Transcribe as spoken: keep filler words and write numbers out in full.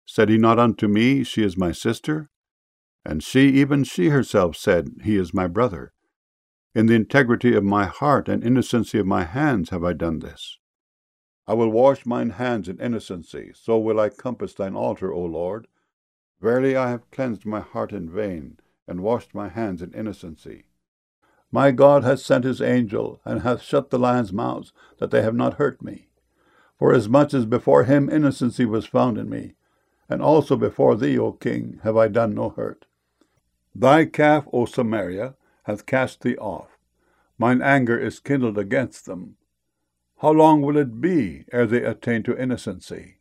Said he not unto me, She is my sister? And she, even she herself, said, He is my brother. In the integrity of my heart and innocency of my hands have I done this. I will wash mine hands in innocency, so will I compass thine altar, O Lord. Verily I have cleansed my heart in vain, and washed my hands in innocency. My God hath sent his angel, and hath shut the lions' mouths, that they have not hurt me. Forasmuch as before him innocency was found in me, and also before thee, O king, have I done no hurt. Thy calf, O Samaria, hath cast thee off. Mine anger is kindled against them. How long will it be ere they attain to innocency?